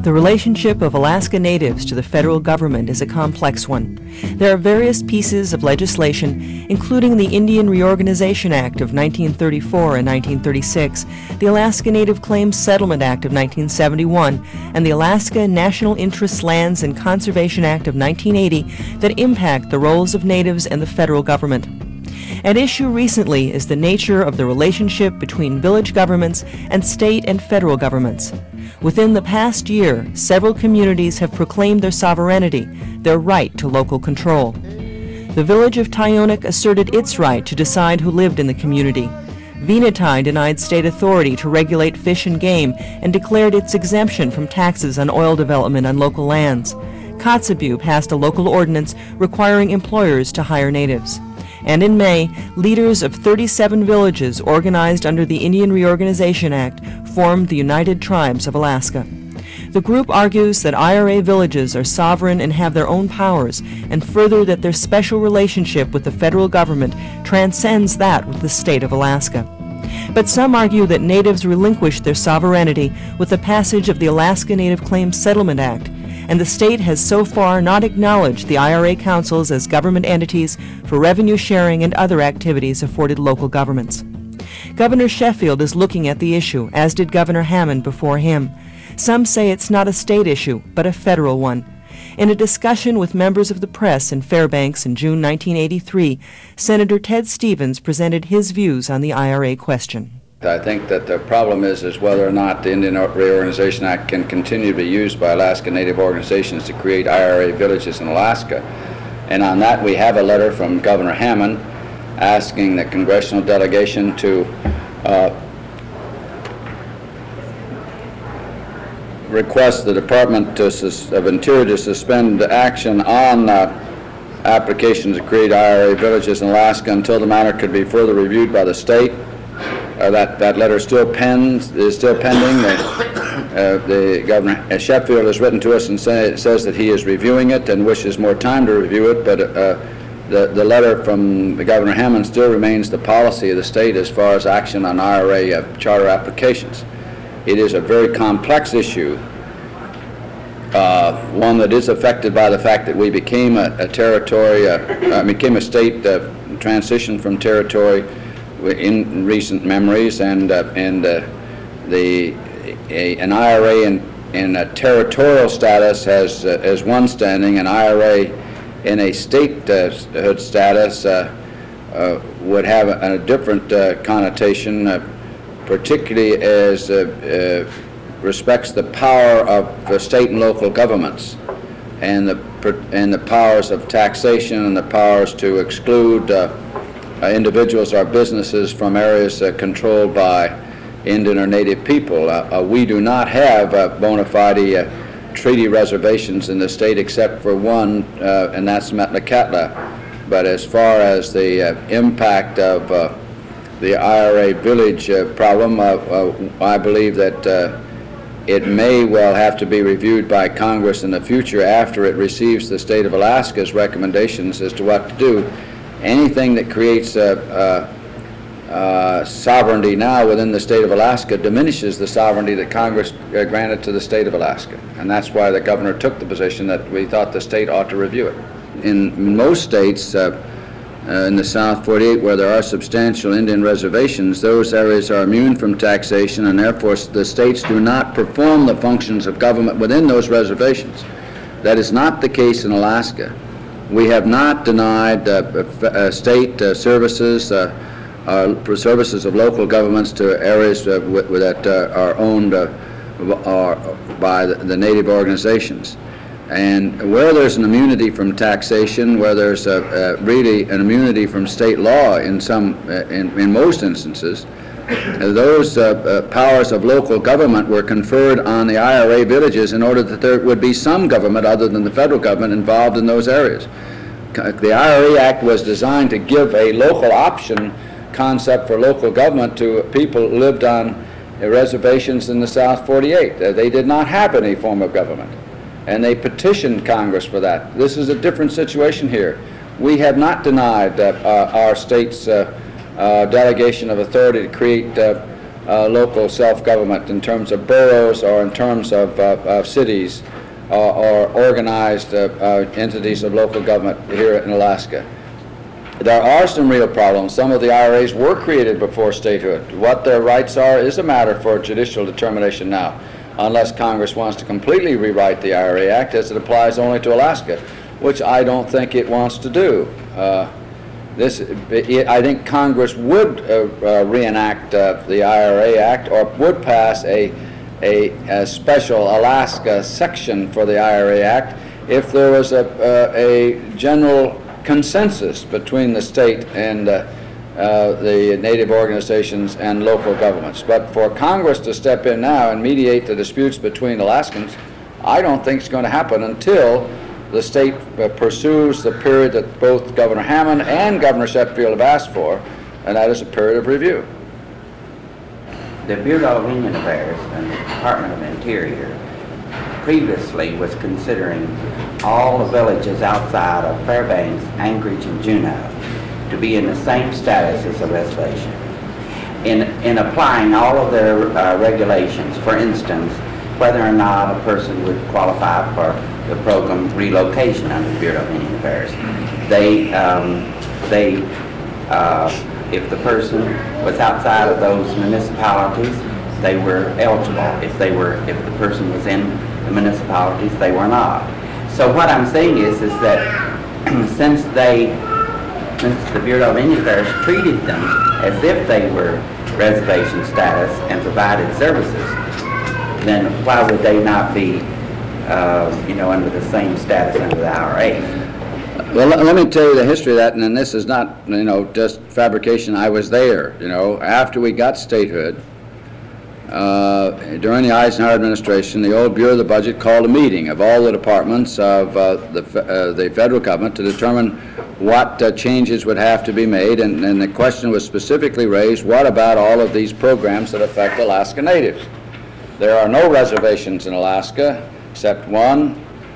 The relationship of Alaska Natives to the federal government is a complex one. There are various pieces of legislation, including the Indian Reorganization Act of 1934 and 1936, the Alaska Native Claims Settlement Act of 1971, and the Alaska National Interest Lands and Conservation Act of 1980 that impact the roles of Natives and the federal government. At issue recently is the nature of the relationship between village governments and state and federal governments. Within the past year, several communities have proclaimed their sovereignty, their right to local control. The village of Tyonek asserted its right to decide who lived in the community. Venati denied state authority to regulate fish and game and declared its exemption from taxes on oil development on local lands. Kotzebue passed a local ordinance requiring employers to hire natives. And in May, leaders of 37 villages organized under the Indian Reorganization Act formed the United Tribes of Alaska. The group argues that IRA villages are sovereign and have their own powers, and further that their special relationship with the federal government transcends that with the state of Alaska. But some argue that Natives relinquished their sovereignty with the passage of the Alaska Native Claims Settlement Act, and the state has so far not acknowledged the IRA councils as government entities for revenue sharing and other activities afforded local governments. Governor Sheffield is looking at the issue, as did Governor Hammond before him. Some say it's not a state issue, but a federal one. In a discussion with members of the press in Fairbanks in June 1983, Senator Ted Stevens presented his views on the IRA question. I think that the problem is whether or not the Indian Reorganization Act can continue to be used by Alaska Native organizations to create IRA villages in Alaska. And on that, we have a letter from Governor Hammond asking the congressional delegation to request the Department of Interior to suspend action on applications to create IRA villages in Alaska until the matter could be further reviewed by the state. That letter is still pending. The Governor Sheffield has written to us and says that he is reviewing it and wishes more time to review it, but the letter from the Governor Hammond still remains the policy of the state as far as action on IRA charter applications. It is a very complex issue, one that is affected by the fact that we became a territory, became a state, transitioned from territory in recent memories, and an IRA in a territorial status has one standing. An IRA in a statehood status would have a different connotation, particularly as respects the power of the state and local governments, and the powers of taxation and the powers to exclude individuals or businesses from areas controlled by Indian or Native people. We do not have bona fide treaty reservations in the state except for one, and that's Metlakatla. But as far as the impact of the IRA village problem, I believe that it may well have to be reviewed by Congress in the future after it receives the state of Alaska's recommendations as to what to do. Anything that creates sovereignty now within the state of Alaska diminishes the sovereignty that Congress granted to the state of Alaska. And that's why the governor took the position that we thought the state ought to review it. In most states, in the South 48, where there are substantial Indian reservations, those areas are immune from taxation, and therefore the states do not perform the functions of government within those reservations. That is not the case in Alaska. We have not denied state services, services of local governments to areas that are owned by the Native organizations. And where there's an immunity from taxation, where there's really an immunity from state law in most instances, those powers of local government were conferred on the IRA villages in order that there would be some government other than the federal government involved in those areas. The IRA Act was designed to give a local option concept for local government to people who lived on reservations in the South 48. They did not have any form of government, and they petitioned Congress for that. This is a different situation here. We have not denied our state's delegation of authority to create local self-government in terms of boroughs or in terms of cities or organized entities of local government here in Alaska. There are some real problems. Some of the IRAs were created before statehood. What their rights are is a matter for judicial determination now, unless Congress wants to completely rewrite the IRA Act as it applies only to Alaska, which I don't think it wants to do. I think Congress would reenact the IRA Act or would pass a special Alaska section for the IRA Act if there was a general consensus between the state and the Native organizations and local governments. But for Congress to step in now and mediate the disputes between Alaskans, I don't think it's going to happen until the state pursues the period that both Governor Hammond and Governor Sheffield have asked for, and that is a period of review. The Bureau of Indian Affairs and the Department of Interior previously was considering all the villages outside of Fairbanks, Anchorage, and Juneau to be in the same status as a reservation. In applying all of their regulations, for instance, whether or not a person would qualify for the program relocation under the Bureau of Indian Affairs, if the person was outside of those municipalities, they were eligible. If the person was in the municipalities, they were not. So what I'm saying is that since the Bureau of Indian Affairs treated them as if they were reservation status and provided services, then why would they not be, under the same status under the IRA? Well, let me tell you the history of that, and then this is not, just fabrication. I was there, after we got statehood. During the Eisenhower administration, the old Bureau of the Budget called a meeting of all the departments of the federal government to determine what changes would have to be made, and the question was specifically raised, what about all of these programs that affect Alaska Natives? There are no reservations in Alaska except one,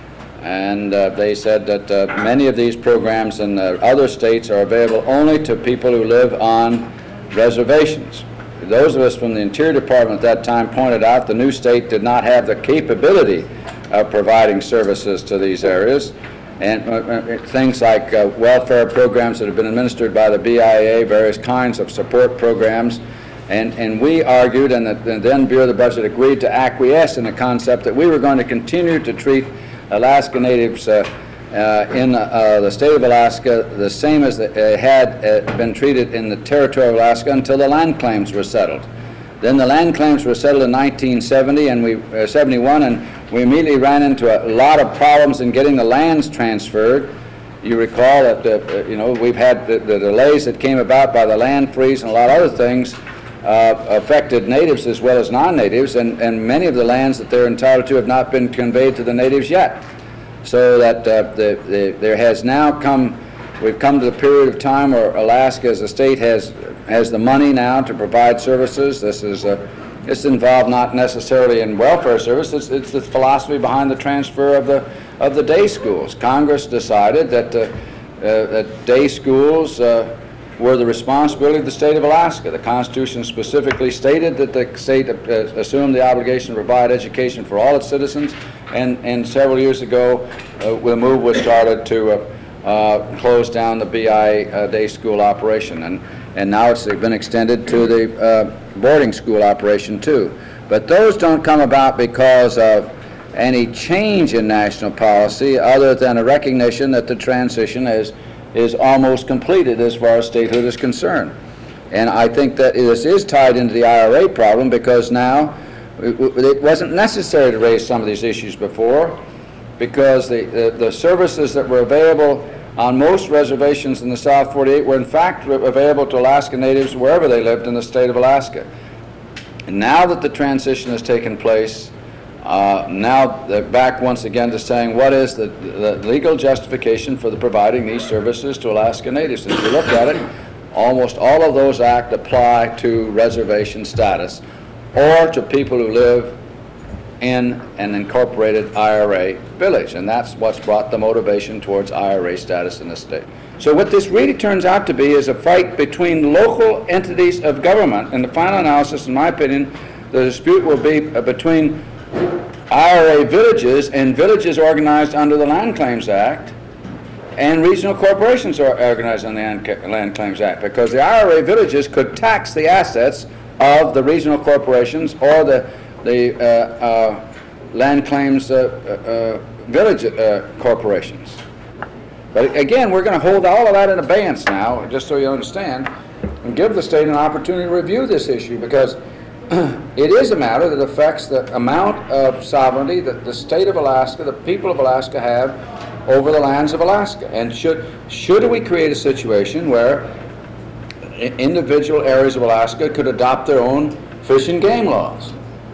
and they said that many of these programs in other states are available only to people who live on reservations. Those of us from the Interior Department at that time pointed out the new state did not have the capability of providing services to these areas, and things like welfare programs that have been administered by the BIA, various kinds of support programs, and we argued, and the then Bureau of the Budget agreed to acquiesce in the concept that we were going to continue to treat Alaska Natives in the state of Alaska the same as they had been treated in the territory of Alaska until the land claims were settled. Then the land claims were settled in 1970 and 71, and we immediately ran into a lot of problems in getting the lands transferred. You recall that we've had the delays that came about by the land freeze and a lot of other things affected natives as well as non-natives, and many of the lands that they're entitled to have not been conveyed to the natives yet. So that there has now we've come to the period of time where Alaska as a state has the money now to provide services. This involved not necessarily in welfare services, it's the philosophy behind the transfer of the day schools. Congress decided that day schools were the responsibility of the state of Alaska. The Constitution specifically stated that the state assumed the obligation to provide education for all its citizens, and several years ago the move was started to close down the BI day school operation, and now it's been extended to the boarding school operation too. But those don't come about because of any change in national policy other than a recognition that the transition is almost completed as far as statehood is concerned. And I think that this is tied into the IRA problem because now it wasn't necessary to raise some of these issues before, because the services that were available on most reservations in the South 48 were in fact available to Alaska Natives wherever they lived in the state of Alaska. And now that the transition has taken place, now they're back once again to saying what is the legal justification for providing these services to Alaska Natives. And if you look at it, almost all of those acts apply to reservation status or to people who live in an incorporated IRA village, and that's what's brought the motivation towards IRA status in the state. So what this really turns out to be is a fight between local entities of government. In the final analysis, in my opinion, the dispute will be between IRA villages and villages organized under the Land Claims Act and regional corporations are organized under the Land Claims Act, because the IRA villages could tax the assets of the regional corporations or the land claims village corporations. But again, we're going to hold all of that in abeyance now, just so you understand, and give the state an opportunity to review this issue, because it is a matter that affects the amount of sovereignty that the state of Alaska, the people of Alaska have over the lands of Alaska. And should we create a situation where individual areas of Alaska could adopt their own fish and game laws?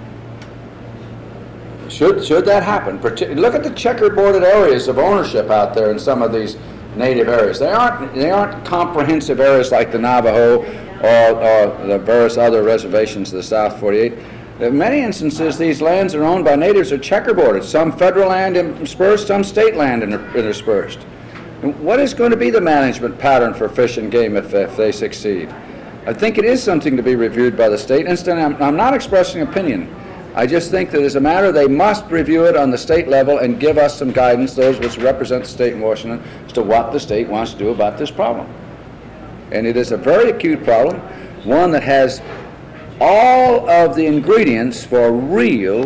Should that happen? Look at the checkerboarded areas of ownership out there in some of these native areas. They aren't comprehensive areas like the Navajo or the various other reservations of the South 48. In many instances, these lands are owned by natives are checkerboarded. Some federal land interspersed, some state land interspersed. And what is going to be the management pattern for fish and game if they succeed? I think it is something to be reviewed by the state. Incidentally, I'm not expressing opinion. I just think that as a matter, they must review it on the state level and give us some guidance, those which represent the state in Washington, as to what the state wants to do about this problem. And it is a very acute problem, one that has all of the ingredients for real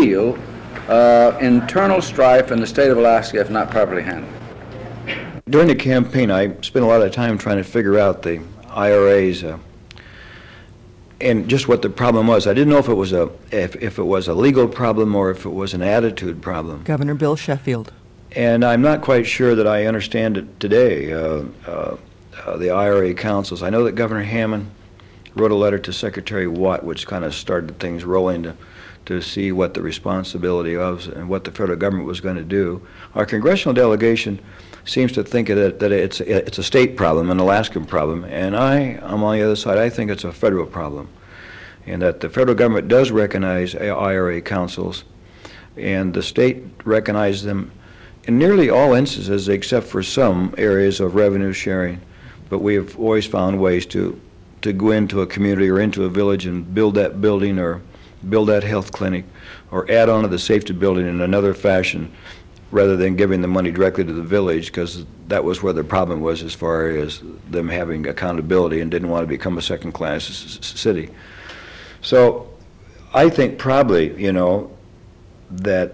internal strife in the state of Alaska if not properly handled. During the campaign, I spent a lot of time trying to figure out the IRAs and just what the problem was. I didn't know if it was a legal problem or if it was an attitude problem. Governor Bill Sheffield. And I'm not quite sure that I understand it today, the IRA councils. I know that Governor Hammond wrote a letter to Secretary Watt, which kind of started things rolling to see what the responsibility was and what the federal government was going to do. Our congressional delegation seems to think that it's a state problem, an Alaskan problem, and I'm on the other side. I think it's a federal problem, and that the federal government does recognize IRA councils, and the state recognizes them in nearly all instances except for some areas of revenue sharing. But we have always found ways to go into a community or into a village and build that building or build that health clinic or add on to the safety building in another fashion, rather than giving the money directly to the village, because that was where the problem was as far as them having accountability and didn't want to become a second-class city. So I think probably, that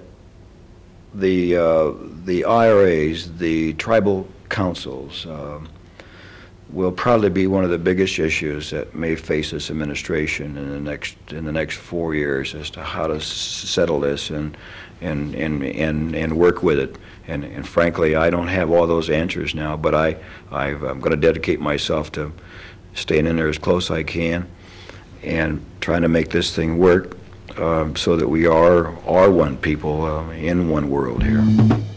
the IRAs, the tribal councils, will probably be one of the biggest issues that may face this administration in the next 4 years as to how to settle this and work with it. And frankly, I don't have all those answers now, but I'm going to dedicate myself to staying in there as close as I can and trying to make this thing work so that we are one people in one world here.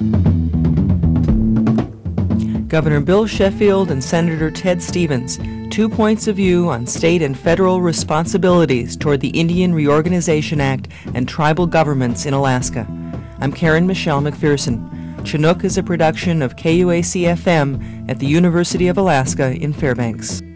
Governor Bill Sheffield and Senator Ted Stevens, 2 points of view on state and federal responsibilities toward the Indian Reorganization Act and tribal governments in Alaska. I'm Karen Michelle McPherson. Chinook is a production of KUAC-FM at the University of Alaska in Fairbanks.